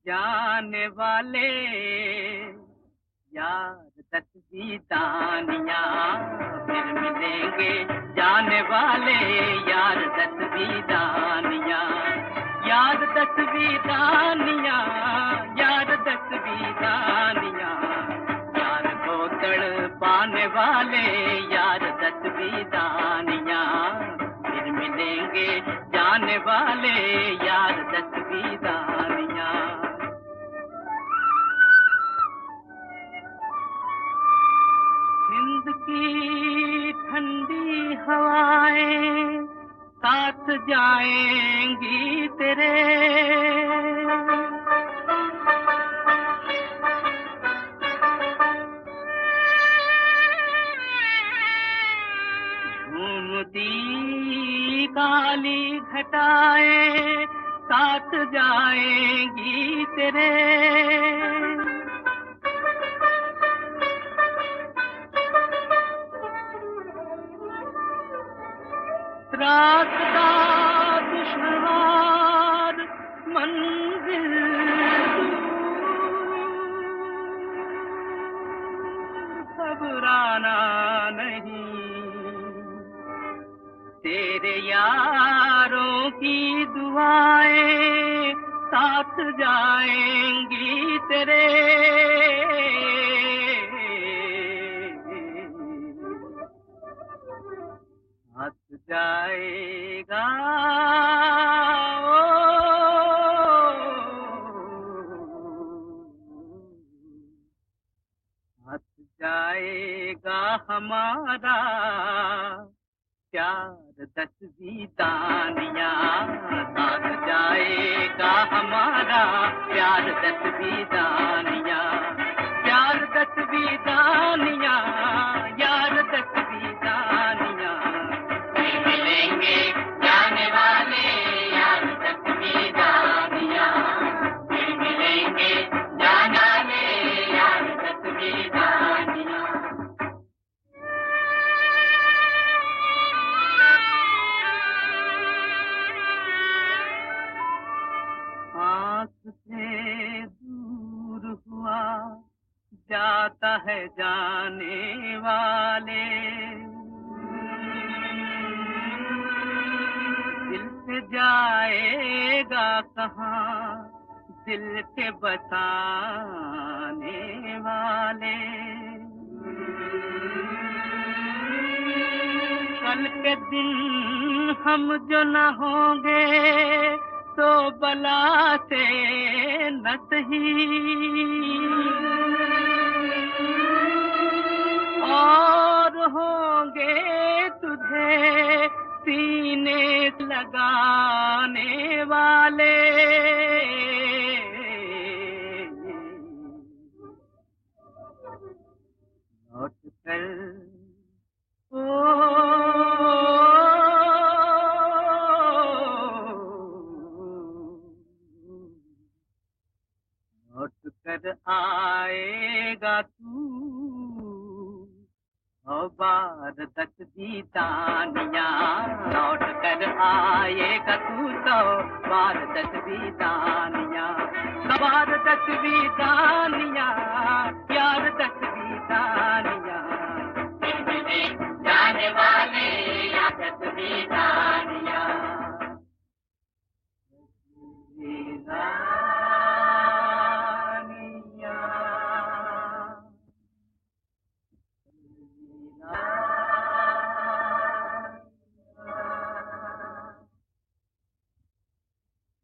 जाने वाले यार 10वीं दानियाँ फिर मिलेंगे। जाने वाले यार 10वीं दानियाँ, यार 10वीं दानियाँ, यार 10वीं दानियाँ, यार को तड़ पाने वाले यार 10वीं दानियाँ फिर मिलेंगे। जाने वाले यार 10वीं दानियाँ। हिंद की ठंडी हवाएं साथ जाएंगी तेरे, घूमती काली घटाएं साथ जाएंगी तेरे। रास्ता दुश्वार मंजिल घबराना नहीं, तेरे यारों की दुआएं साथ जाएंगी तेरे। हाथ जाएगा हाथ जाएगा हमारा प्यार 10वीं दानियाँ, साथ जाएगा हमारा प्यार 10वीं दानियाँ, प्यार 10वीं दानियाँ, यार 10वीं दानियाँ फिर मिलेंगे। जाने वाले यार 10वीं दानियाँ फिर मिलेंगे। जाने वाले यार 10वीं दानियाँ। आँख से दूर हुआ जाता है जाने वाले, दिल से जाएगा कहाँ दिल के बसाने वाले। कल के दिन हम जो न होंगे तो बला से न सही, और होंगे तुझे सीने लगाने वाले। लौट कर लौट कर आएगा तू ओ बार 10वीं दानियाँ, लौट कर आएगा तू तो बार 10वीं दानियाँ, बार 10वीं दानियाँ।